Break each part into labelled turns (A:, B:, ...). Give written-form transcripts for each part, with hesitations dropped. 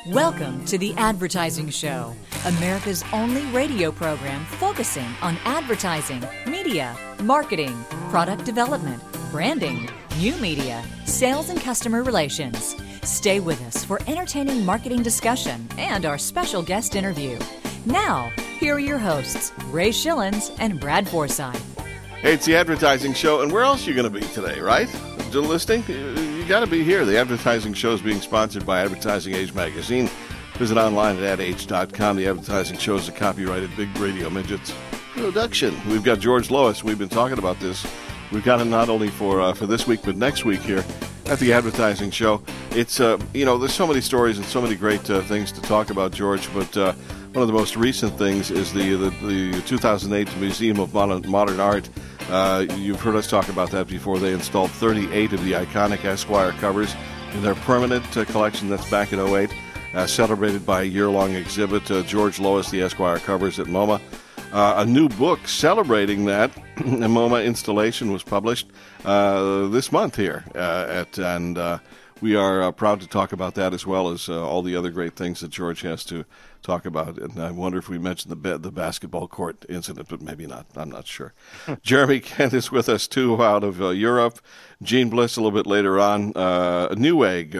A: Welcome to The Advertising Show, America's only radio program focusing on advertising, media, marketing, product development, branding, new media, sales, and customer relations. Stay with us for entertaining marketing discussion and our special guest interview. Now, here are your hosts, Ray Schillens and Brad Forsythe.
B: Hey, it's The Advertising Show, and where else are you going to be today, right? Still listening? You got to be here. The Advertising Show is being sponsored by Advertising Age Magazine. Visit online at adage.com. The Advertising Show is a copyrighted Big Radio Midgets production. We've got George Lois. We've been talking about this. We've got him not only for this week, but next week here at The Advertising Show. It's, there's so many stories and so many great things to talk about, George, but one of the most recent things is the 2008 Museum of Modern Art. You've heard us talk about that before. They installed 38 of the iconic Esquire covers in their permanent collection that's back in 2008, celebrated by a year-long exhibit. George Lois, the Esquire covers at MoMA. A new book celebrating that MoMA installation was published this month here, and we are proud to talk about that as well as all the other great things that George has to talk about. And I wonder if we mentioned the basketball court incident, but maybe not. I'm not sure. Jeremy Kent is with us, too, out of Europe. Gene Bliss a little bit later on. Newegg,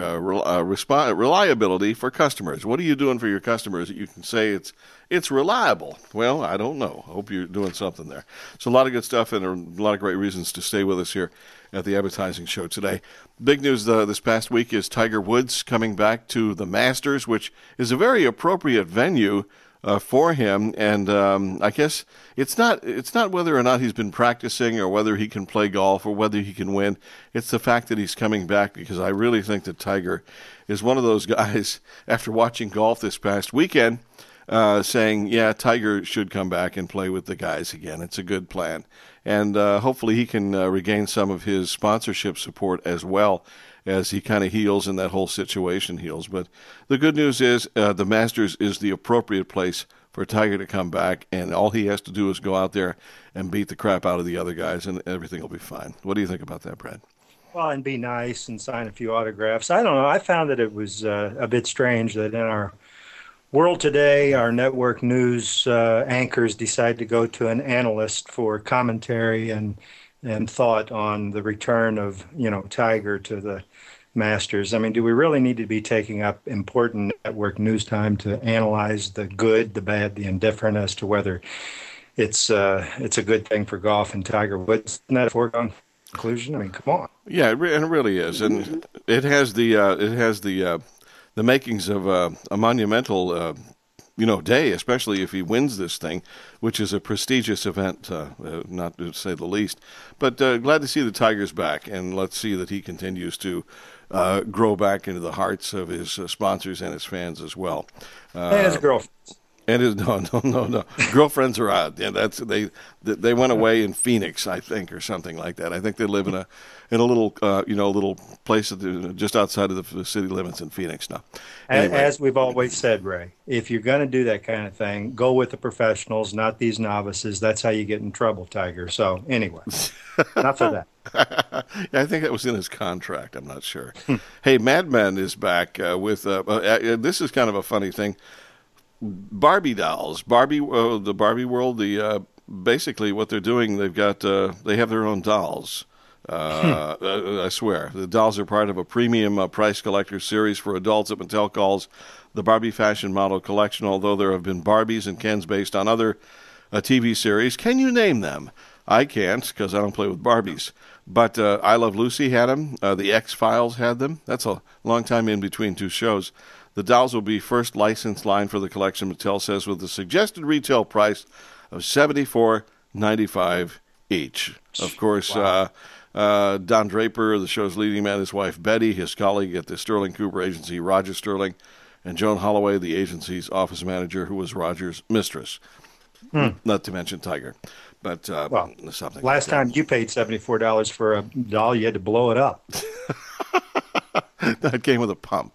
B: reliability for customers. What are you doing for your customers that you can say it's reliable? Well, I don't know. I hope you're doing something there. So a lot of good stuff and a lot of great reasons to stay with us here at the Advertising Show today. Big news this past week is Tiger Woods coming back to the Masters, which is a very appropriate venue for him. And I guess it's not whether or not he's been practicing or whether he can play golf or whether he can win. It's the fact that he's coming back, because I really think that Tiger is one of those guys, after watching golf this past weekend, saying, yeah, Tiger should come back and play with the guys again. It's a good plan. And hopefully he can regain some of his sponsorship support as well as he kind of heals and that whole situation heals. But the good news is the Masters is the appropriate place for Tiger to come back, and all he has to do is go out there and beat the crap out of the other guys, and everything will be fine. What do you think about that, Brad?
C: Well, and be nice and sign a few autographs. I don't know. I found that it was a bit strange that in our world today, our network news anchors decide to go to an analyst for commentary and thought on the return of, Tiger to the Masters. I mean, do we really need to be taking up important network news time to analyze the good, the bad, the indifferent as to whether it's a good thing for golf and Tiger Woods? Isn't that a foregone conclusion? I mean, come on.
B: Yeah, and it really is, and it has the makings of a monumental, day, especially if he wins this thing, which is a prestigious event, not to say the least. But glad to see the Tigers back, and let's see that he continues to grow back into the hearts of his sponsors and his fans as well.
C: And his girlfriends.
B: And his no. Girlfriends are out. Yeah, they went away in Phoenix, I think, or something like that. I think they live in a little little place just outside of the city limits in Phoenix now. Anyway.
C: As we've always said, Ray, if you're going to do that kind of thing, go with the professionals, not these novices. That's how you get in trouble, Tiger. So anyway, enough of that.
B: Yeah, I think that was in his contract. I'm not sure. Hey, Mad Men is back with this is kind of a funny thing. Barbie dolls, the Barbie world. Basically what they're doing, they have their own dolls. I swear, the dolls are part of a premium price collector series for adults that Mattel calls the Barbie Fashion Model Collection. Although there have been Barbies and Kens based on other TV series, can you name them? I can't, because I don't play with Barbies. But I Love Lucy had them. The X-Files had them. That's a long time in between two shows. The dolls will be first licensed line for the collection, Mattel says, with the suggested retail price of $74.95 each. Of course, wow. Don Draper, the show's leading man, his wife Betty, his colleague at the Sterling Cooper agency, Roger Sterling, and Joan Holloway, the agency's office manager, who was Roger's mistress. Not to mention Tiger. But something.
C: Last time you paid $74 for a doll, you had to blow it up.
B: That came with a pump.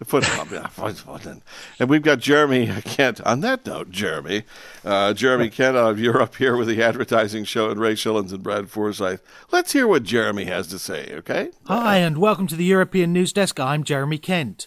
B: And we've got Jeremy Kent. On that note, Jeremy Kent out of Europe here with the Advertising Show, and Ray Schillens and Brad Forsythe. Let's hear what Jeremy has to say, okay?
D: Hi, and welcome to the European News Desk. I'm Jeremy Kent.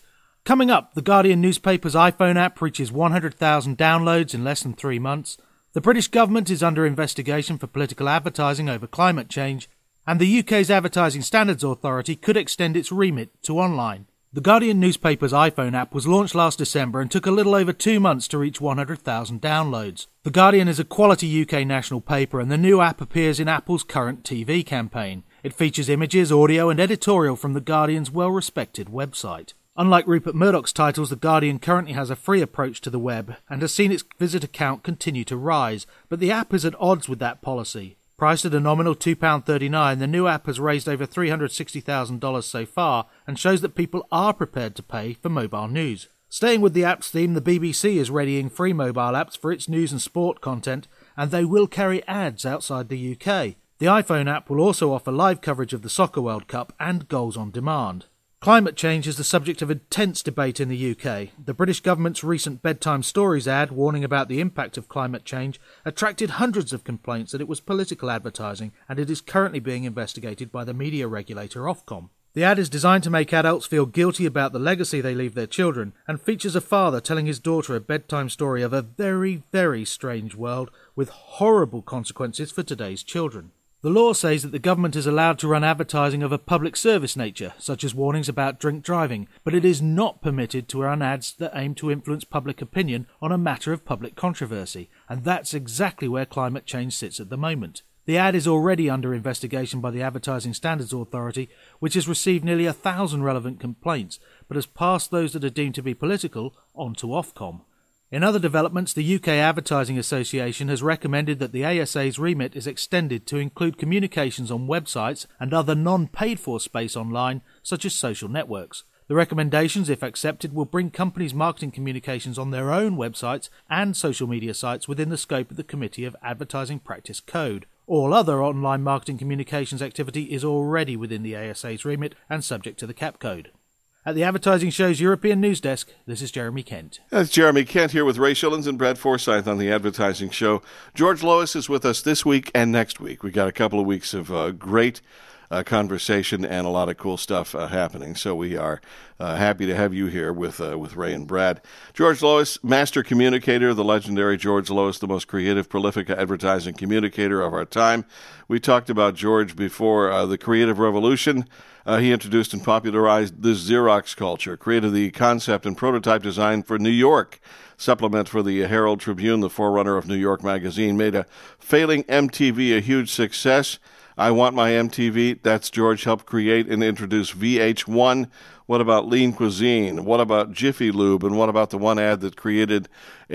D: Coming up, the Guardian newspaper's iPhone app reaches 100,000 downloads in less than 3 months. The British government is under investigation for political advertising over climate change. And the UK's Advertising Standards Authority could extend its remit to online. The Guardian newspaper's iPhone app was launched last December and took a little over 2 months to reach 100,000 downloads. The Guardian is a quality UK national paper, and the new app appears in Apple's current TV campaign. It features images, audio and editorial from The Guardian's well-respected website. Unlike Rupert Murdoch's titles, The Guardian currently has a free approach to the web and has seen its visitor count continue to rise, but the app is at odds with that policy. Priced at a nominal £2.39, the new app has raised over $360,000 so far and shows that people are prepared to pay for mobile news. Staying with the app's theme, the BBC is readying free mobile apps for its news and sport content, and they will carry ads outside the UK. The iPhone app will also offer live coverage of the Soccer World Cup and goals on demand. Climate change is the subject of intense debate in the UK. The British government's recent Bedtime Stories ad warning about the impact of climate change attracted hundreds of complaints that it was political advertising, and it is currently being investigated by the media regulator Ofcom. The ad is designed to make adults feel guilty about the legacy they leave their children, and features a father telling his daughter a bedtime story of a very, very strange world with horrible consequences for today's children. The law says that the government is allowed to run advertising of a public service nature, such as warnings about drink driving, but it is not permitted to run ads that aim to influence public opinion on a matter of public controversy, and that's exactly where climate change sits at the moment. The ad is already under investigation by the Advertising Standards Authority, which has received nearly 1,000 relevant complaints, but has passed those that are deemed to be political on to Ofcom. In other developments, the UK Advertising Association has recommended that the ASA's remit is extended to include communications on websites and other non-paid-for space online, such as social networks. The recommendations, if accepted, will bring companies' marketing communications on their own websites and social media sites within the scope of the Committee of Advertising Practice Code. All other online marketing communications activity is already within the ASA's remit and subject to the CAP Code. At the Advertising Show's European News Desk, this is Jeremy Kent.
B: That's Jeremy Kent here with Ray Shillings and Brad Forsyth on the Advertising Show. George Lois is with us this week and next week. We got a couple of weeks of great conversation and a lot of cool stuff happening. So we are happy to have you here with Ray and Brad. George Lois, master communicator, the legendary George Lois, the most creative, prolific advertising communicator of our time. We talked about George before the Creative Revolution. He introduced and popularized the Xerox culture, created the concept and prototype design for New York, supplement for the Herald Tribune, the forerunner of New York Magazine, made a failing MTV a huge success. I Want My MTV, that's George, helped create and introduce VH1. What about Lean Cuisine? What about Jiffy Lube? And what about the one ad that created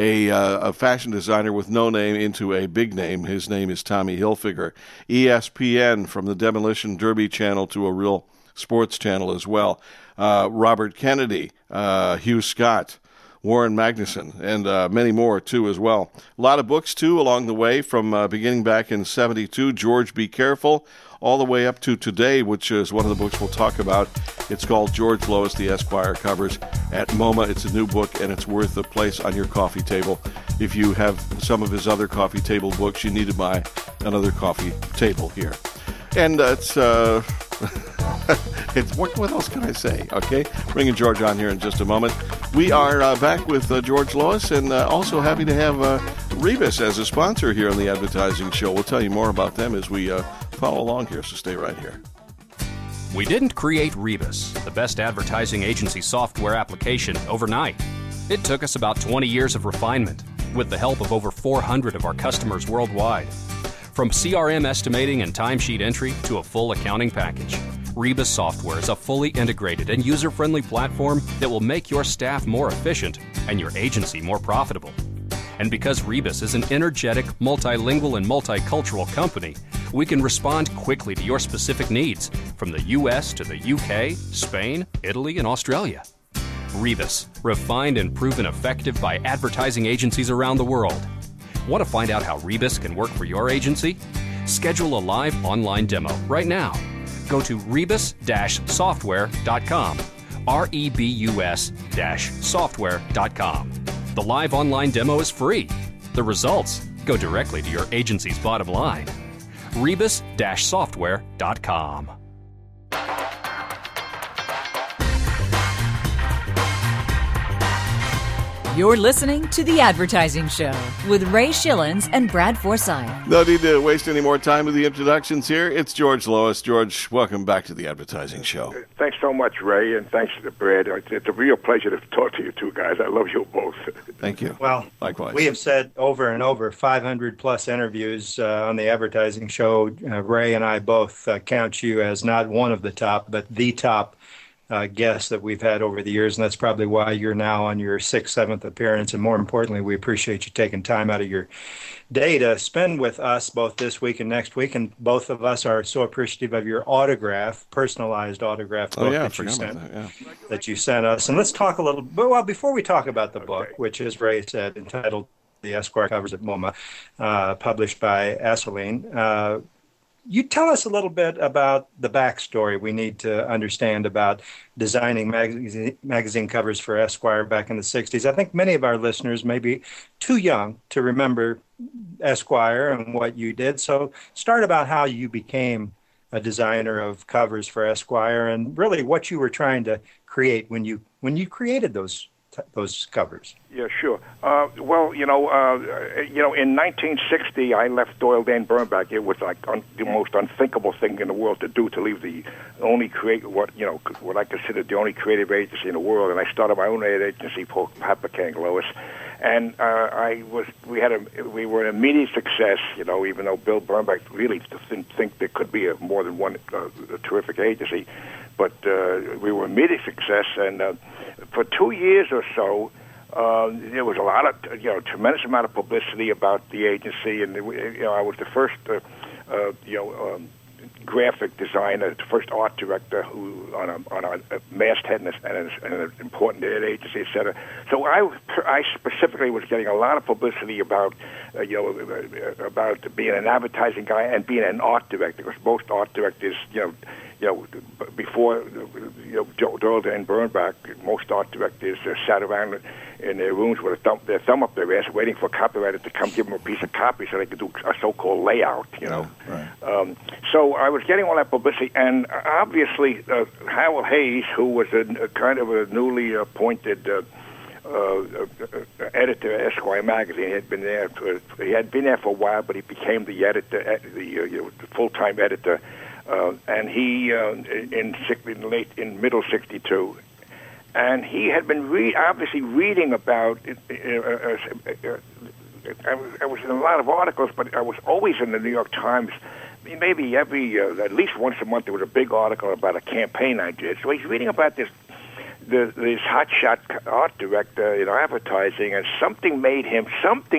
B: a fashion designer with no name into a big name? His name is Tommy Hilfiger. ESPN, from the Demolition Derby channel to a real sports channel as well. Robert Kennedy, Hugh Scott, Warren Magnuson, and many more, too, as well. A lot of books, too, along the way, from beginning back in 72, George Be Careful, all the way up to today, which is one of the books we'll talk about. It's called George Lois, the Esquire covers at MoMA. It's a new book, and it's worth a place on your coffee table. If you have some of his other coffee table books, you need to buy another coffee table here. And it's what else can I say? Okay, bringing George on here in just a moment. We are back with George Lois, and also happy to have Rebus as a sponsor here on the Advertising Show. We'll tell you more about them as we follow along here, so stay right here.
E: We didn't create Rebus, the best advertising agency software application, overnight. It took us about 20 years of refinement, with the help of over 400 of our customers worldwide. From CRM estimating and timesheet entry to a full accounting package, Rebus software is a fully integrated and user-friendly platform that will make your staff more efficient and your agency more profitable. And because Rebus is an energetic, multilingual, and multicultural company, we can respond quickly to your specific needs, from the US to the UK, Spain, Italy, and Australia. Rebus, refined and proven effective by advertising agencies around the world. Want to find out how Rebus can work for your agency? Schedule a live online demo right now. Go to rebus-software.com, rebus-software.com. The live online demo is free. The results go directly to your agency's bottom line. rebus-software.com.
A: You're listening to The Advertising Show with Ray Schillens and Brad Forsythe.
B: No need to waste any more time with the introductions here. It's George Lois. George, welcome back to The Advertising Show.
F: Thanks so much, Ray, and thanks to Brad. It's a real pleasure to talk to you two guys. I love you both.
B: Thank you.
C: Well,
B: likewise.
C: We have said over and over 500-plus interviews on The Advertising Show. Ray and I both count you as not one of the top, but the top guests that we've had over the years, and that's probably why you're now on your 6th, 7th appearance. And more importantly, we appreciate you taking time out of your day to spend with us both this week and next week. And both of us are so appreciative of your personalized autograph book that you sent us. And let's talk a little bit. Well, before we talk about the book, which, as Ray said, entitled The Esquire Covers at MoMA, published by Assouline, you tell us a little bit about the backstory we need to understand about designing magazine covers for Esquire back in the 60s. I think many of our listeners may be too young to remember Esquire and what you did. So start about how you became a designer of covers for Esquire and really what you were trying to create when you created those covers.
F: Yeah, sure. Well, in 1960, I left Doyle Dane Bernbach. It was like the most unthinkable thing in the world to do, to leave the only what I considered the only creative agency in the world, and I started my own ad agency called Paprika & Lois. And we were an immediate success, even though Bill Bernbach really didn't think there could be more than one terrific agency. But we were an immediate success, and for 2 years or so, there was a lot of, tremendous amount of publicity about the agency, and I was the first, graphic designer, the first art director who on a masthead and an important ad agency, etc. So I specifically was getting a lot of publicity about about being an advertising guy and being an art director, because most art directors, before Doyle Dane Bernbach, most art directors sat around in their rooms with their thumb up their ass, waiting for a copywriter to come give them a piece of copy so they could do a so-called layout.
B: Right.
F: So I was getting all that publicity, and obviously Howell Hayes, who was a kind of a newly appointed editor at Esquire magazine, he had been there for a while, but he became the editor, the full-time editor. And he in middle '62, and he had been obviously reading about it. I was in a lot of articles, but I was always in the New York Times. Maybe at least once a month there was a big article about a campaign I did. So he's reading about this hotshot art director in advertising, and something made him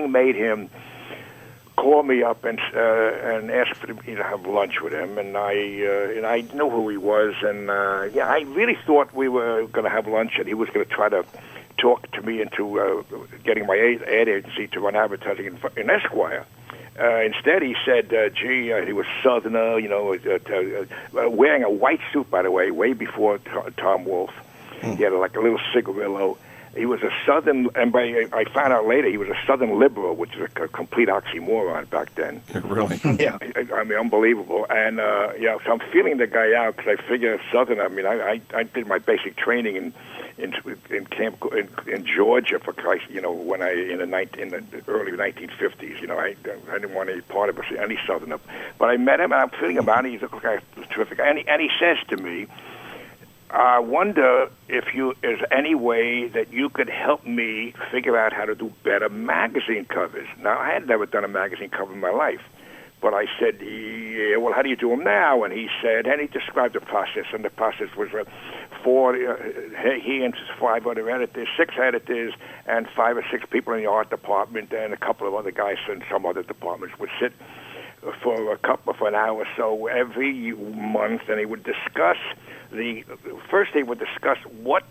F: call me up and ask for me to have lunch with him, and I knew who he was, and I really thought we were going to have lunch, and he was going to try to talk to me into getting my ad agency to run advertising in Esquire. Instead, he said, he was Southerner, wearing a white suit, by the way before Tom Wolfe. He had like a little cigarillo. He was a Southern, and I found out later he was a Southern liberal, which is a complete oxymoron back then.
B: Really?
F: Yeah. I mean, unbelievable. And, so I'm feeling the guy out because I figure Southern, I did my basic training in camp in Georgia for Christ, in the early 1950s. I didn't want any part of any Southerner. But I met him, and I'm feeling him out, and he's a guy terrific. And he says to me, I wonder if there's any way that you could help me figure out how to do better magazine covers. Now, I had never done a magazine cover in my life, but I said, yeah, well, how do you do them now? And he described the process, and the process was he and 5 other editors, 6 editors, and 5 or 6 people in the art department, and a couple of other guys in some other departments would sit for an hour or so every month, and he would discuss first they would discuss what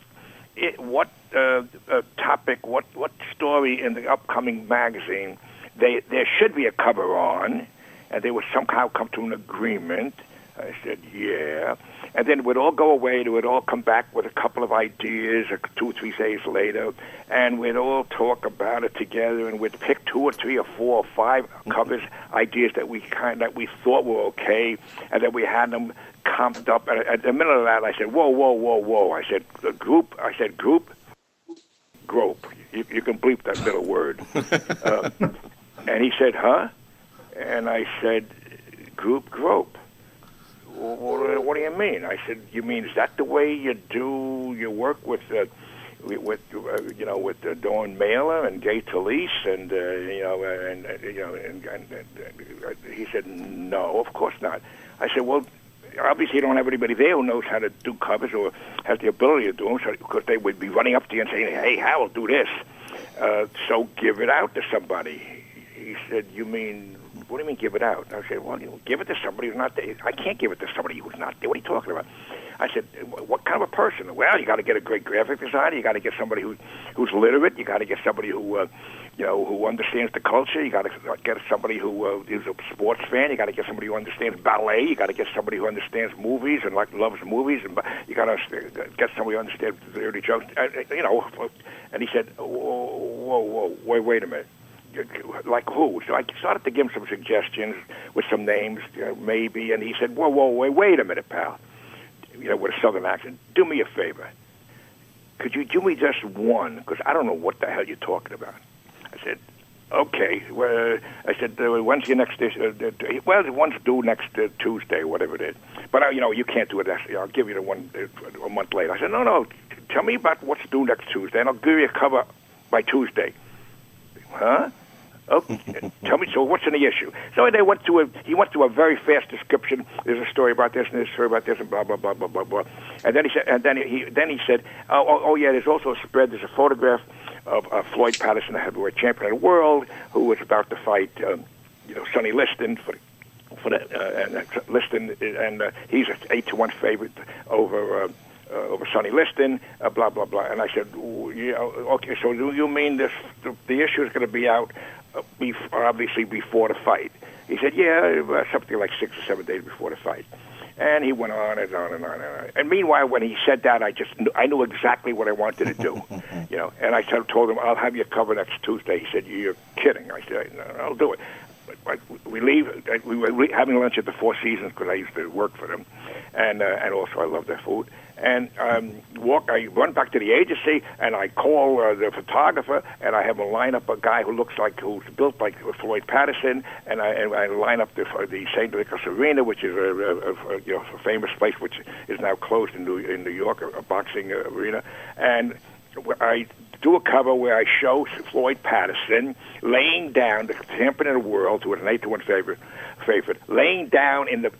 F: topic, what story in the upcoming magazine there should be a cover on, and they would somehow come to an agreement. I said, yeah. And then we'd all go away, and we'd all come back with a couple of ideas 2 or 3 days later, and we'd all talk about it together, and we'd pick 2 or 3 or 4 or 5 covers, ideas that we thought were okay, and then we had them comped up. And at the middle of that, I said, whoa. I said, group, grope. You can bleep that middle word. And he said, huh? And I said, Group Grope. What do you mean? I said, you mean, is that the way you do your work with Dawn Mailer and Gay Talese and he said, no, of course not. I said, well, obviously you don't have anybody there who knows how to do covers or has the ability to do them, because they would be running up to you and saying, hey, Hal, do this. So give it out to somebody. He said, you mean, what do you mean give it out? I said, well, give it to somebody who's not there. I can't give it to somebody who's not there. What are you talking about? I said, what kind of a person? Well, you got to get a great graphic designer. You got to get somebody who's literate. You got to get somebody who understands the culture. You got to get somebody who is a sports fan. You got to get somebody who understands ballet. You got to get somebody who understands movies and loves movies. And you got to get somebody who understands the dirty jokes. And he said, whoa, wait a minute. Like who? So I started to give him some suggestions with some names, maybe. And he said, whoa, wait a minute, pal. With a southern accent, do me a favor. Could you do me just one? Because I don't know what the hell you're talking about. I said, okay. Well, I said, when's your next issue? Well, one's due next Tuesday, whatever it is. But, you can't do it. I'll give you the one a month later. I said, no, tell me about what's due next Tuesday, and I'll give you a cover by Tuesday. Huh? Okay. Tell me, so what's in the issue? So he went through a very fast description. There's a story about this and there's a story about this and blah blah blah blah blah blah. And then he said, oh yeah, there's also a spread. There's a photograph of Floyd Patterson, the heavyweight champion of the world, who was about to fight Sonny Liston for Liston, and he's an 8-1 favorite over Sonny Liston, blah blah blah. And I said, yeah, okay. So do you mean the issue is going to be out? Obviously before the fight. He said, yeah, something like 6 or 7 days before the fight. And he went on and on and on and on. And meanwhile, when he said that, I knew exactly what I wanted to do. And I told him, I'll have you cover next Tuesday. He said, you're kidding. I said, no, I'll do it. But we leave. We were having lunch at the Four Seasons because I used to work for them, and also I love their food. And I run back to the agency, and I call the photographer, and I have him line up a guy who's built like Floyd Patterson, and I line up the St. Nicholas Arena, which is a famous place which is now closed in New York, a boxing arena, and I do a cover where I show Floyd Patterson laying down, the champion of the world, who was an 8-1 favorite, laying down in the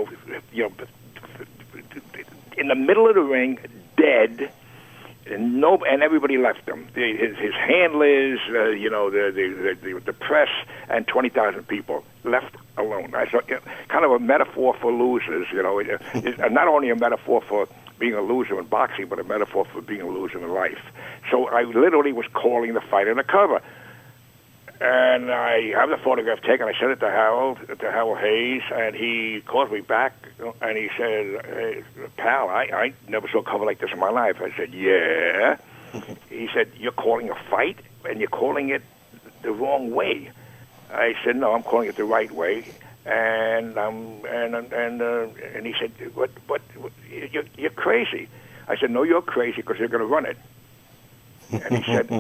F: in the middle of the ring, dead, and everybody left him. His handlers, the press, and 20,000 people left alone. I saw kind of a metaphor for losers. Not only a metaphor for being a loser in boxing, but a metaphor for being a loser in life. So I literally was calling the fight on the cover. And I have the photograph taken. I sent it to Harold Hayes, and he called me back, and he said, hey, pal, I never saw a cover like this in my life. I said, yeah. He said, you're calling a fight, and you're calling it the wrong way. I said, no, I'm calling it the right way. And he said, what you're crazy. I said, no, you're crazy because you're going to run it. And he said,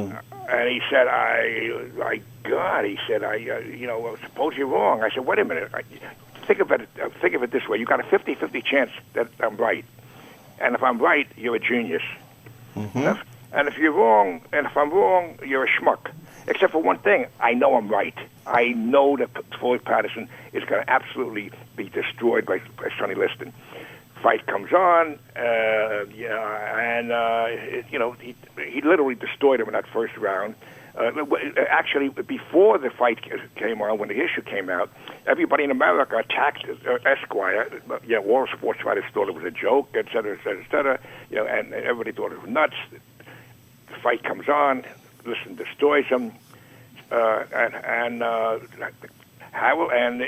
F: God, he said, suppose you're wrong. I said, wait a minute. Think of it this way. You got a 50-50 chance that I'm right. And if I'm right, you're a genius. Mm-hmm. And if I'm wrong, you're a schmuck. Except for one thing, I know I'm right. I know that Floyd Patterson is going to absolutely be destroyed by Sonny Liston. Fight comes on, he literally destroyed him in that first round. Actually, before the fight came on, when the issue came out, everybody in America attacked Esquire. World Sports Writers thought it was a joke, et cetera, et cetera, et cetera. And everybody thought it was nuts. The fight comes on, Liston destroys him, Howell, and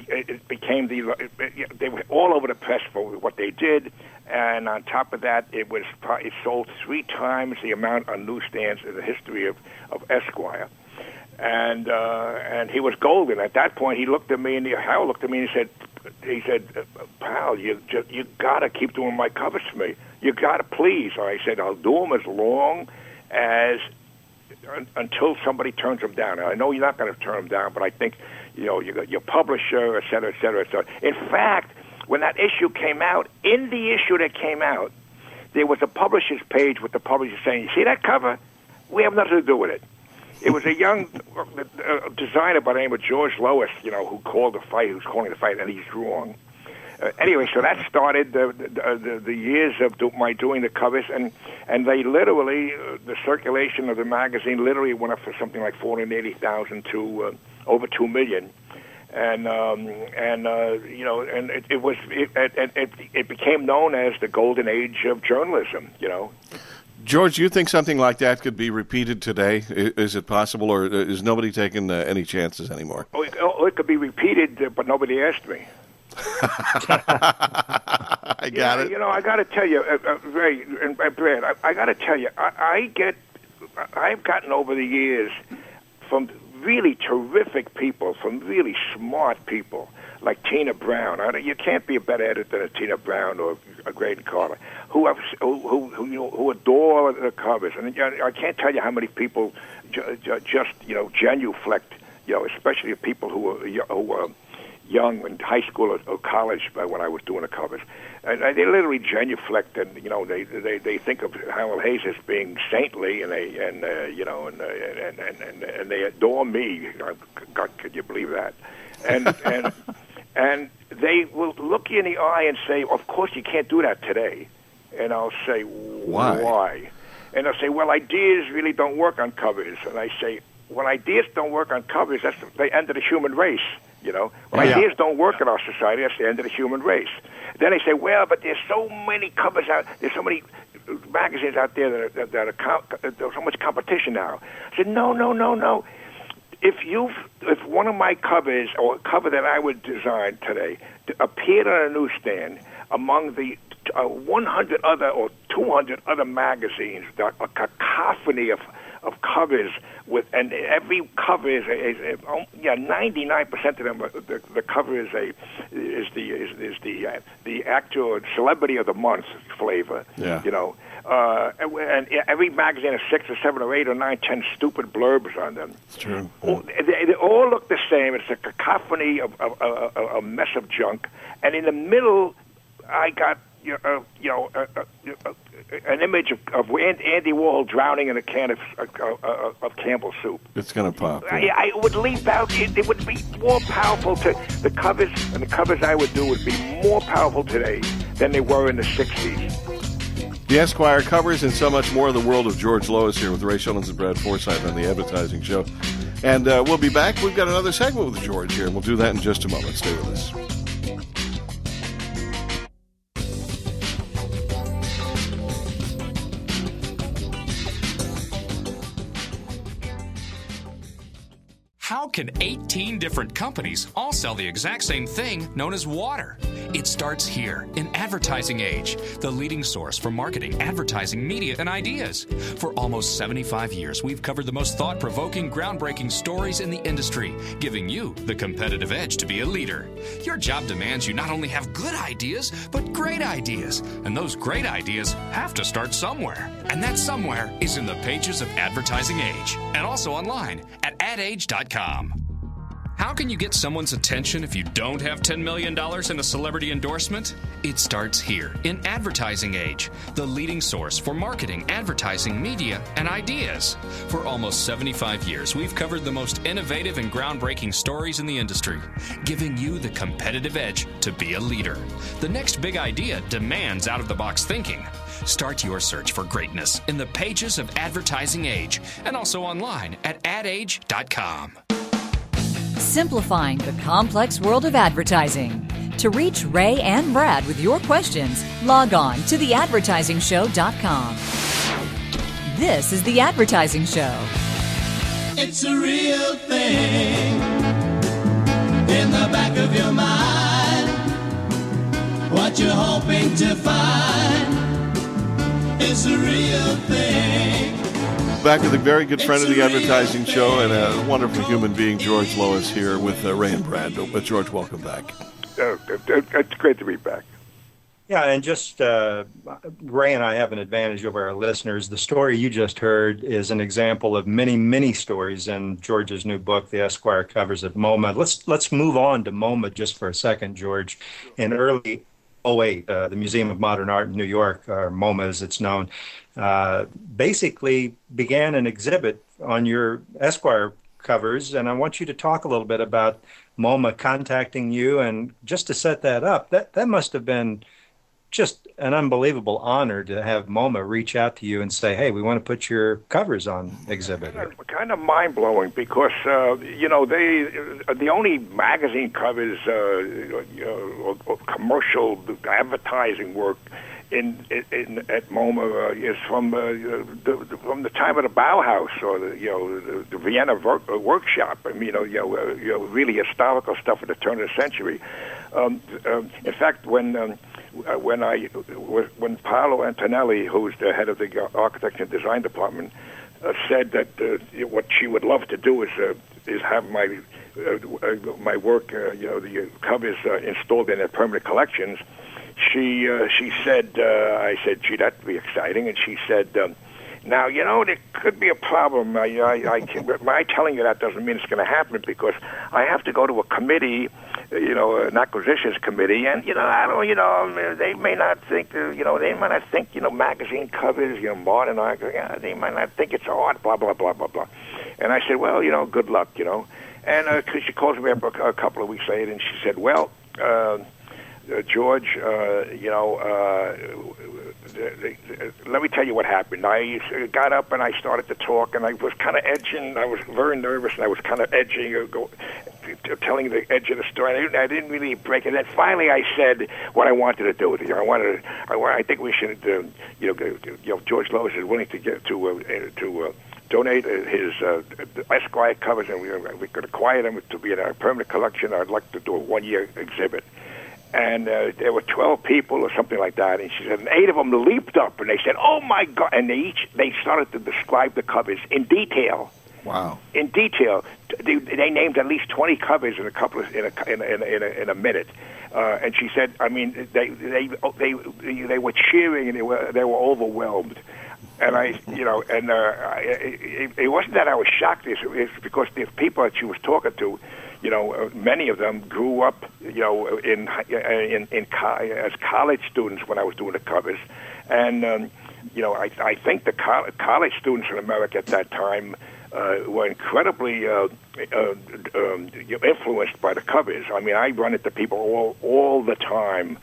F: they were all over the press for what they did, and on top of that, it sold 3 times the amount on newsstands in the history of Esquire, and he was golden. At that point, Howell looked at me and he said, pal, you got to keep doing my covers for me. You got to, please. I said, I'll do them as long as until somebody turns them down. Now, I know you're not going to turn them down, but I think, you got your publisher, et cetera, et cetera, et cetera. In fact, when that issue came out, in the issue that came out, there was a publisher's page with the publisher saying, "You see that cover? We have nothing to do with it." It was a young designer by the name of George Lois, who called the fight, who's calling the fight, and he's wrong. Anyway, so that started the years of my doing the covers, and they literally, the circulation of the magazine literally went up from something like 480,000 to over 2 million. And it became known as the golden age of journalism,
B: George, do you think something like that could be repeated today? Is it possible, or is nobody taking any chances anymore?
F: It could be repeated, but nobody asked me.
B: I got it.
F: I got to tell you, Ray and Brad, I got to tell you, I've gotten over the years from really terrific people, from really smart people like Tina Brown. You can't be a better editor than a Tina Brown or a Graydon Carter, who adore the covers. And I can't tell you how many people just genuflect, especially people who were young in high school or college when I was doing the covers. And they literally genuflect, and they think of Harold Hayes as being saintly, and they adore me. God, could you believe that? And they will look you in the eye and say, "Of course you can't do that today." And I'll say, "Why?" And they'll say, "Well, ideas really don't work on covers." And I say, "When ideas don't work on covers, that's the end of the human race." When ideas don't work in our society, that's the end of the human race. Then they say, "Well, but there's so many covers out. There's so many magazines out there that are there's so much competition now." I said, "No. If one of my covers, or a cover that I would design today, appeared on a newsstand among the 100 other or 200 other magazines, a cacophony of covers and every cover is 99% of them. The cover is the actor or celebrity of the month flavor.
B: Yeah.
F: And every magazine has 6 or 7 or 8 or 9, 10 stupid blurbs on them.
B: It's true.
F: They all look the same. It's a cacophony of a mess of junk. And in the middle, I got an image of Andy Warhol drowning in a can of Campbell's soup.
B: It's going to pop.
F: Yeah. I would leap out. It would be more powerful to the covers, and the covers I would do would be more powerful today than they were in the 60s.
B: The Esquire covers and so much more of the world of George Lois here with Ray Shillings and Brad Forsythe on the Advertising Show. And we'll be back. We've got another segment with George here, and we'll do that in just a moment. Stay with us.
G: How can 18 different companies all sell the exact same thing known as water? It starts here in Advertising Age, the leading source for marketing, advertising, media, and ideas. For almost 75 years, we've covered the most thought-provoking, groundbreaking stories in the industry, giving you the competitive edge to be a leader. Your job demands you not only have good ideas, but great ideas. And those great ideas have to start somewhere. And that somewhere is in the pages of Advertising Age, and also online at adage.com. How can you get someone's attention if you don't have $10 million in a celebrity endorsement? It starts here in Advertising Age, the leading source for marketing, advertising, media, and ideas. For almost 75 years, we've covered the most innovative and groundbreaking stories in the industry, giving you the competitive edge to be a leader. The next big idea demands out-of-the-box thinking. Start your search for greatness in the pages of Advertising Age, and also online at adage.com.
A: Simplifying the complex world of advertising. To reach Ray and Brad with your questions, log on to theadvertisingshow.com. This is The Advertising Show.
H: It's a real thing in the back of your mind. What you're hoping to find is a real thing.
B: Back with a very good friend of the Advertising Show and a wonderful human being, George Lois, here with Ray and Brad. But George, welcome back.
F: It's great to be back.
C: Yeah, and just Ray and I have an advantage over our listeners. The story you just heard is an example of many, many stories in George's new book, The Esquire Covers of MoMA. Let's move on to MoMA just for a second, George. In early '08, the Museum of Modern Art in New York, or MoMA as it's known, basically began an exhibit on your Esquire covers, and I want you to talk a little bit about MoMA contacting you. And just to set that up, that must have been just an unbelievable honor to have MoMA reach out to you and say, "Hey, we want to put your covers on exhibit."
F: Kind of mind blowing because the only magazine covers, or commercial advertising work at MoMA is from the time of the Bauhaus or the Vienna workshop. I mean, really historical stuff at the turn of the century. In fact, when Paolo Antonelli, who's the head of the architecture and design department, said that what she would love to do is have my work, the covers installed in their permanent collections. She said, I said, gee, that'd be exciting, and she said, now, there could be a problem. My telling you that doesn't mean it's going to happen because I have to go to a committee, an acquisitions committee, and I don't, they may not think, magazine covers, modern art, they might not think it's art, blah blah blah blah blah. And I said, well, good luck, And she calls me up a couple of weeks later, and she said, well, George, let me tell you what happened. I got up and I started to talk, and I was kind of edging. I was very nervous, and I was kind of edging, telling the edge of the story. I didn't really break it. And finally, I said what I wanted to do with it. I think we should, George Lois is willing to donate his Esquire covers, and we could acquire them to be in our permanent collection. I'd like to do a one-year exhibit. And there were 12 people or something like that, and she said, and 8 of them leaped up, and they said, "Oh my God!" And they started to describe the covers in detail.
B: Wow!
F: In detail, they named at least 20 covers in a minute. And she said, I mean, they were cheering, and they were overwhelmed. And it wasn't that I was shocked. It's because the people that she was talking to, many of them grew up, as college students when I was doing the covers, and I think the college students in America at that time were incredibly influenced by the covers. I mean, I run into people all the time.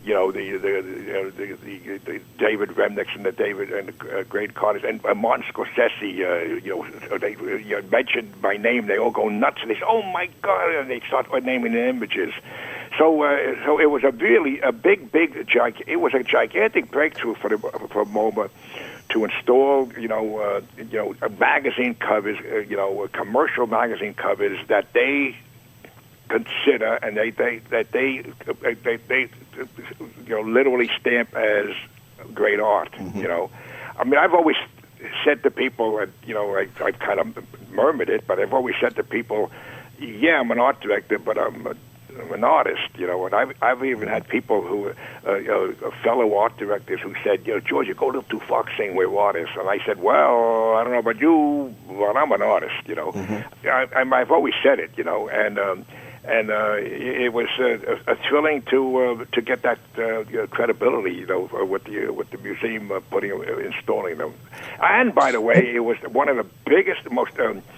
F: The David Remnick's and the great Carters and Martin Scorsese. They mentioned my name. They all go nuts. And they say, "Oh my God!" And they start naming the images. So it was it was a gigantic breakthrough for MoMA to install, magazine covers, commercial magazine covers that they consider and they literally stamp as great art.
B: Mm-hmm.
F: I mean, I've always said to people, I've kind of murmured it, but I've always said to people, yeah, I'm an art director, but I'm an artist, and I've even had people who, fellow art directors who said, George, you go a little too far saying we're artists. And I said, well, I don't know about you, but I'm an artist, Mm-hmm. I've always said it, and it was thrilling to get that credibility, with the museum installing them. And by the way, it was one of the biggest, most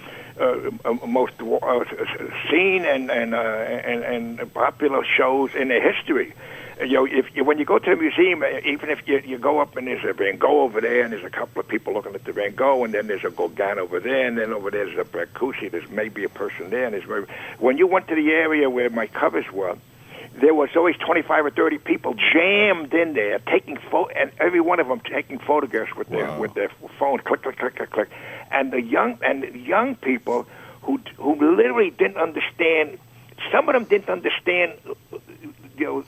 F: seen and popular shows in the history. When you go to the museum, even if you go up and there's a Van Gogh over there, and there's a couple of people looking at the Van Gogh, and then there's a Gauguin over there, and then over there's a Brancusi, there's maybe a person there. And when you went to the area where my covers were, there was always 25 or 30 people jammed in there, and every one of them taking photographs with their phone, click, click, click, click, click. And the young people who literally didn't understand. Some of them didn't understand, who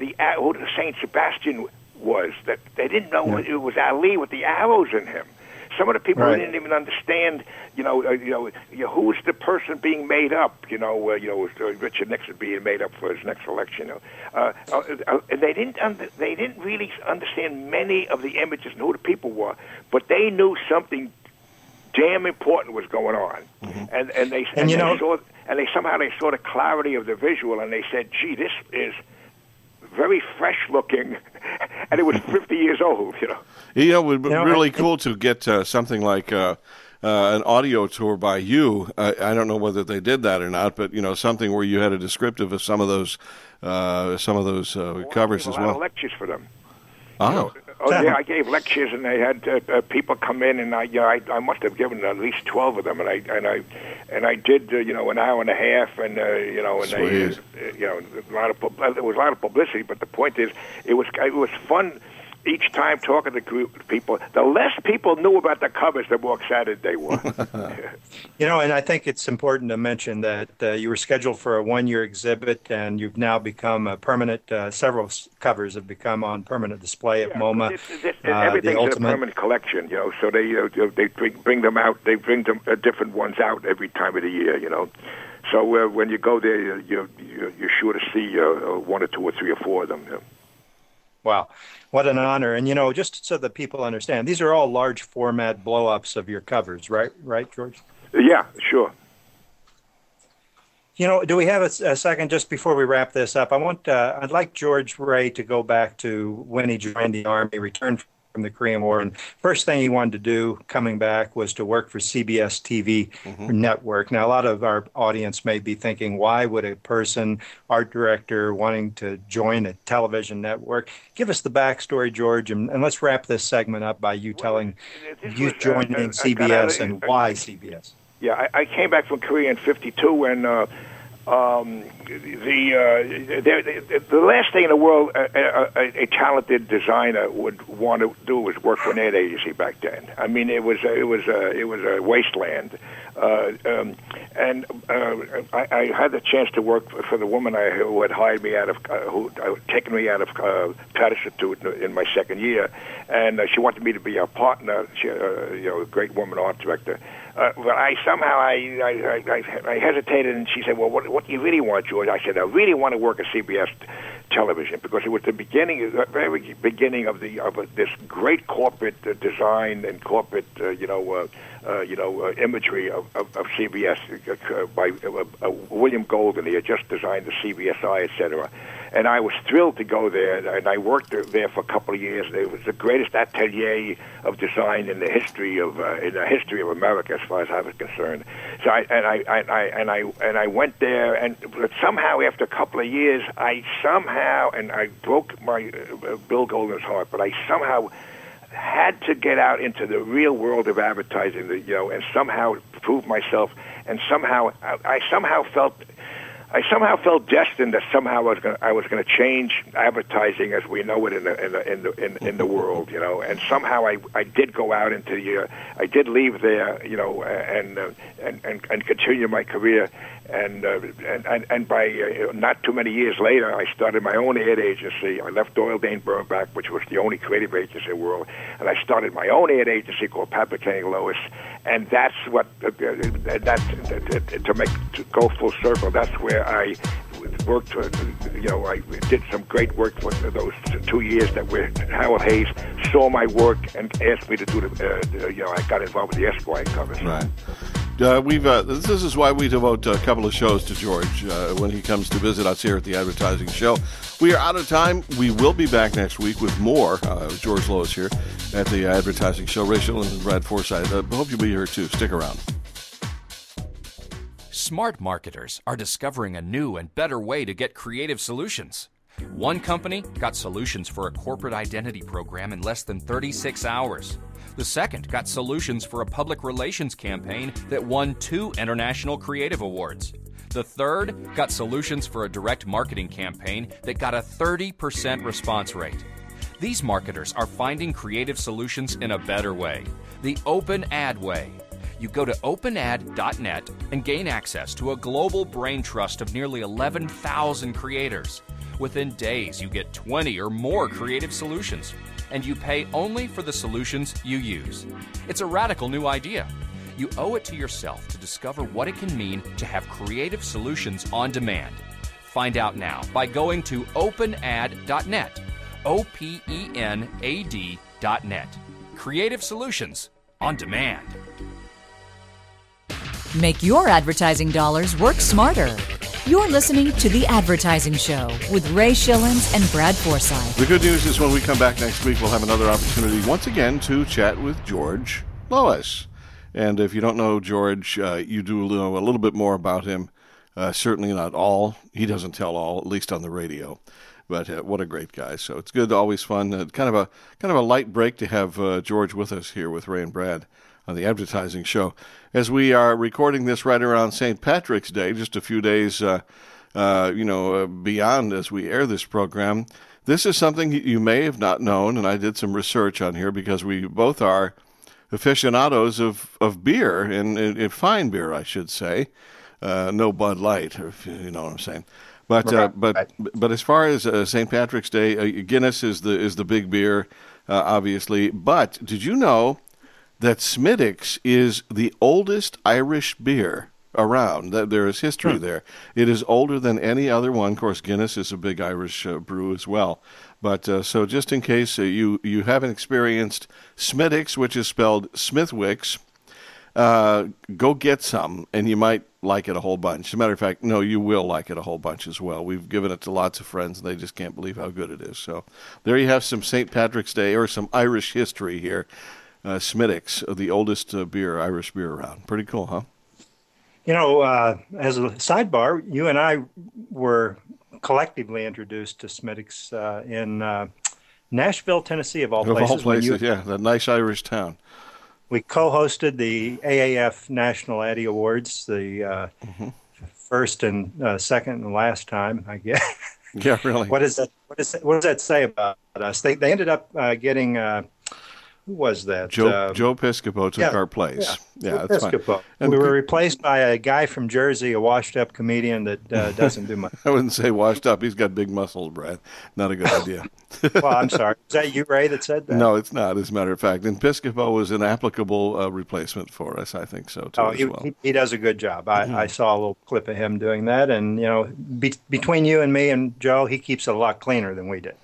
F: the Saint Sebastian was. That they didn't know it was Ali with the arrows in him. Some of the people
C: Right.
F: didn't even understand, who's the person being made up. Richard Nixon being made up for his next election. And they didn't really understand many of the images and who the people were, but they knew something damn important was going on, and they saw the clarity of the visual, and they said, "Gee, this is very fresh looking," and it was 50 years old.
B: It would be really cool to get something like an audio tour by you. I don't know whether they did that or not, but something where you had a descriptive of some of those covers as
F: well. I
B: well.
F: Lectures for them.
B: Oh.
F: I gave lectures, and they had people come in, and I must have given at least 12 of them, and I did an hour and a half, and there was a lot of publicity, but the point is, it was fun. Each time talking to people, the less people knew about the covers, the more excited they were.
C: And I think it's important to mention that you were scheduled for a one-year exhibit, and you've now become a permanent. Several covers have become on permanent display at MoMA.
F: Everything's in a permanent collection, So they bring them out. They bring them different ones out every time of the year, So when you go there, you're sure to see one or two or three or four of them.
C: Wow, what an honor. And, just so that people understand, these are all large format blow-ups of your covers, right, George?
F: Yeah, sure.
C: Do we have a second just before we wrap this up? I'd like George Ray to go back to when he joined the Army, returned from the Korean War, and first thing he wanted to do coming back was to work for CBS TV network. Now, a lot of our audience may be thinking, why would a person, art director, wanting to join a television network? Give us the backstory, George, and let's wrap this segment up by you telling you joining CBS and why CBS.
F: Yeah, I came back from Korea in '52, and the last thing in the world a talented designer would want to do was work for an ad agency back then. I mean, it was a wasteland, and I had the chance to work for the woman who had hired me who had taken me out of Patterson in my second year, and she wanted me to be her partner. She, a great woman art director. But I somehow I hesitated, and she said, "Well, what do you really want, George?" I said, "I really want to work at CBS television because it was the very beginning of this great corporate design and corporate imagery of CBS by William Golden. He had just designed the CBSI, etc. And I was thrilled to go there, and I worked there for a couple of years. It was the greatest atelier of design in the history of America, as far as I was concerned. So I went there, and somehow after a couple of years, I broke my Bill Golden's heart, but I somehow had to get out into the real world of advertising, and somehow prove myself, and somehow I somehow felt destined that somehow I was going to change advertising as we know it in the world, and somehow I did go out into I did leave there, and continue my career, and by not too many years later, I started my own ad agency. I left Doyle Dane Bernbach, which was the only creative agency in the world, and I started my own ad agency called Patrick Henning Lewis, and that's what to go full circle. That's where I worked. I did some great work for those 2 years where Howard Hayes saw my work and asked me to do I got involved with the Esquire covers.
B: Right. This is why we devote a couple of shows to George when he comes to visit us here at the Advertising Show. We are out of time. We will be back next week with more. George Lois here at the Advertising Show. Ray Shilton and Brad Forsythe. Hope you'll be here too. Stick around.
G: Smart marketers are discovering a new and better way to get creative solutions. One company got solutions for a corporate identity program in less than 36 hours. The second got solutions for a public relations campaign that won 2 international creative awards. The third got solutions for a direct marketing campaign that got a 30% response rate. These marketers are finding creative solutions in a better way, the Open Ad way. You go to openad.net and gain access to a global brain trust of nearly 11,000 creators. Within days, you get 20 or more creative solutions.
E: and you pay only for the solutions you use. It's a radical new idea. You owe it to yourself to discover what it can mean to have creative solutions on demand. Find out now by going to openad.net. OPENAD.net. Creative solutions on demand.
A: Make your advertising dollars work smarter. You're listening to The Advertising Show with Ray Schillens and Brad Forsythe.
B: The good news is when we come back next week, we'll have another opportunity once again to chat with George Lois. And if you don't know George, you do know a little bit more about him. Certainly not all. He doesn't tell all, at least on the radio. But what a great guy. So it's good, always fun. Kind of a light break to have George with us here with Ray and Brad on the Advertising Show. As we are recording this right around St. Patrick's Day, just a few days beyond as we air this program, this is something you may have not known, and I did some research on here because we both are aficionados of beer, and fine beer, I should say. No Bud Light, if you know what I'm saying. But as far as St. Patrick's Day, Guinness is the big beer, obviously. But did you know that Smithwick's is the oldest Irish beer around? That there is history there. It is older than any other one. Of course, Guinness is a big Irish brew as well. But so just in case you haven't experienced Smithwick's, which is spelled Smithwick's, go get some, and you might like it a whole bunch. As a matter of fact, no, you will like it a whole bunch as well. We've given it to lots of friends, and they just can't believe how good it is. So there you have some St. Patrick's Day or some Irish history here. Smithwick's, the oldest Irish beer around. Pretty cool, huh?
C: You know, as a sidebar, you and I were collectively introduced to Smithwick's in Nashville, Tennessee, of all places.
B: Of all places, yeah, that nice Irish town.
C: We co-hosted the AAF National Addy Awards, the first and second and last time, I guess.
B: Yeah, really.
C: What does that say about us? They ended up getting who was that?
B: Joe Piscopo took our place. Yeah, that's
C: Piscopo.
B: fine. And
C: we were replaced by a guy from Jersey, a washed-up comedian that doesn't do much.
B: I wouldn't say washed up. He's got big muscles, Brad. Not a good idea.
C: Well, I'm sorry. Was that you, Ray, that said that?
B: No, it's not, as a matter of fact. And Piscopo was an applicable replacement for us, I think so, too, as well.
C: He does a good job. I saw a little clip of him doing that. And, you know, between you and me and Joe, he keeps it a lot cleaner than we did.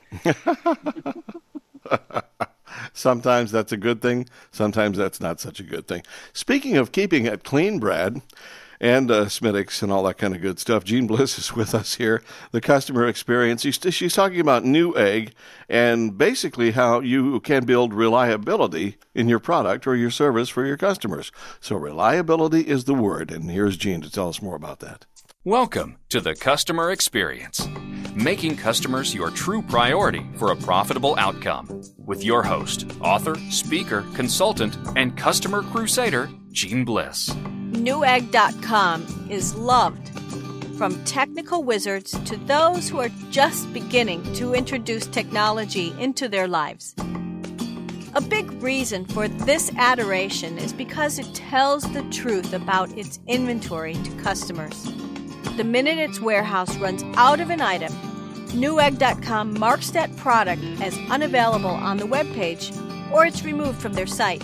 B: Sometimes that's a good thing. Sometimes that's not such a good thing. Speaking of keeping it clean, Brad, and Smithwick's and all that kind of good stuff, Jean Bliss is with us here, the customer experience. She's talking about Newegg and basically how you can build reliability in your product or your service for your customers. So reliability is the word, and here's Jean to tell us more about that.
E: Welcome to the customer experience, making customers your true priority for a profitable outcome. With your host, author, speaker, consultant, and customer crusader, Jean Bliss.
I: Newegg.com is loved from technical wizards to those who are just beginning to introduce technology into their lives. A big reason for this adoration is because it tells the truth about its inventory to customers. The minute its warehouse runs out of an item, Newegg.com marks that product as unavailable on the webpage, or it's removed from their site.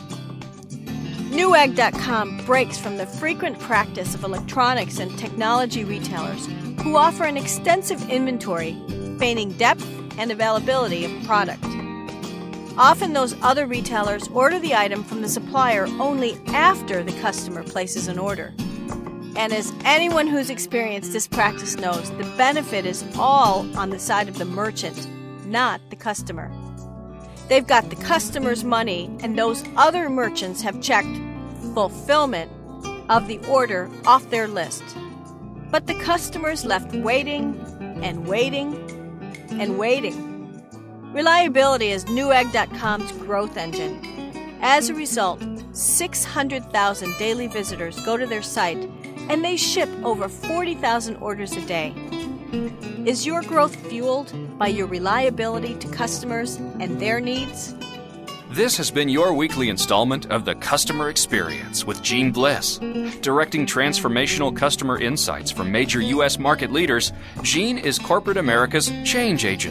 I: Newegg.com breaks from the frequent practice of electronics and technology retailers who offer an extensive inventory, feigning depth and availability of product. Often those other retailers order the item from the supplier only after the customer places an order. And as anyone who's experienced this practice knows, the benefit is all on the side of the merchant, not the customer. They've got the customer's money, and those other merchants have checked fulfillment of the order off their list. But the customer's left waiting and waiting and waiting. Reliability is Newegg.com's growth engine. As a result, 600,000 daily visitors go to their site, and they ship over 40,000 orders a day. Is your growth fueled by your reliability to customers and their needs?
E: This has been your weekly installment of The Customer Experience with Jean Bliss. Directing transformational customer insights from major U.S. market leaders, Jean is corporate America's change agent,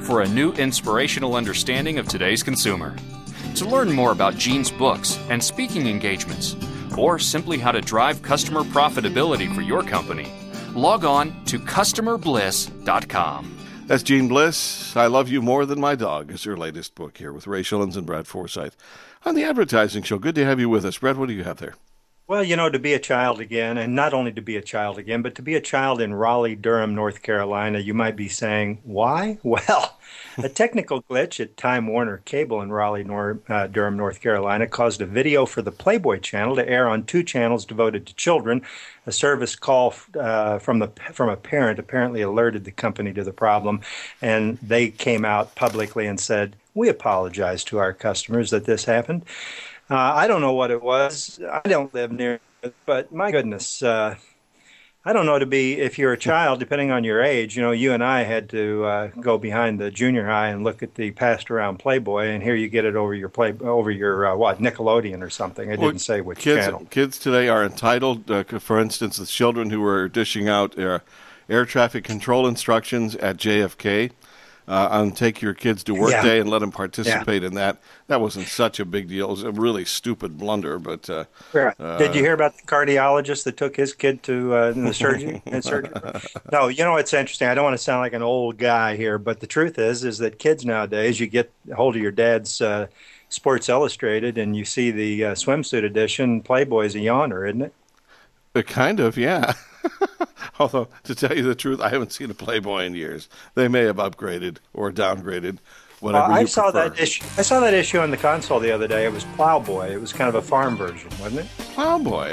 G: for a new inspirational understanding of today's consumer. To learn more about Gene's books and speaking engagements, or simply how to drive customer profitability for your company, log on to customerbliss.com.
B: That's Gene Bliss. I Love You More Than My Dog is her latest book here with Ray Schillens and Brad Forsythe on the Advertising Show. Good to have you with us. Brad, what do you have there?
C: Well, to be a child again, and not only to be a child again, but to be a child in Raleigh-Durham, North Carolina, you might be saying, why? Well, a technical glitch at Time Warner Cable in Raleigh-Durham, North Carolina caused a video for the Playboy channel to air on 2 channels devoted to children. A service call from a parent apparently alerted the company to the problem, and they came out publicly and said, we apologize to our customers that this happened. I don't know what it was. I don't live near it, but my goodness, I don't know, if you're a child, depending on your age, you and I had to go behind the junior high and look at the passed around Playboy, and here you get it over your Nickelodeon or something. I didn't say which channel.
B: Kids today are entitled, for instance, the children who were dishing out air traffic control instructions at JFK. On Take Your Kids to Work Day and let them participate in that. That wasn't such a big deal. It was a really stupid blunder. But
C: did you hear about the cardiologist that took his kid to the surgery? No, it's interesting. I don't want to sound like an old guy here, but the truth is that kids nowadays, you get a hold of your dad's Sports Illustrated and you see the swimsuit edition. Playboy's a yawner, isn't it?
B: Kind of, yeah. Although, to tell you the truth, I haven't seen a Playboy in years. They may have upgraded or downgraded, whatever you prefer.
C: I saw that issue on the console the other day. It was Plowboy. It was kind of a farm version, wasn't it?
B: Plowboy.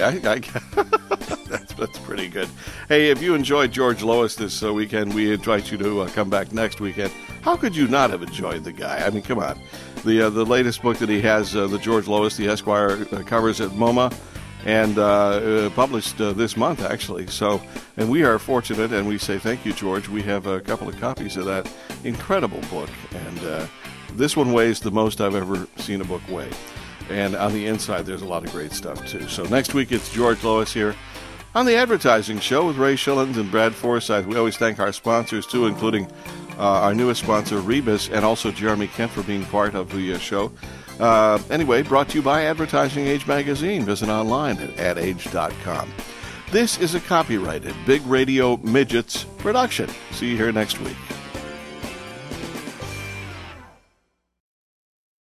B: That's pretty good. Hey, if you enjoyed George Lois this weekend, we invite you to come back next weekend. How could you not have enjoyed the guy? I mean, come on. The latest book that he has, the George Lois, the Esquire covers at MoMA, and published this month, actually. So, and we are fortunate, and we say thank you, George. We have a couple of copies of that incredible book, and this one weighs the most I've ever seen a book weigh. And on the inside, there's a lot of great stuff, too. So next week, it's George Lois here on the Advertising Show with Ray Schillens and Brad Forsythe. We always thank our sponsors, too, including our newest sponsor, Rebus, and also Jeremy Kent for being part of the show. Anyway, brought to you by Advertising Age Magazine. Visit online at adage.com. This is a copyrighted Big Radio Midgets production. See you here next week.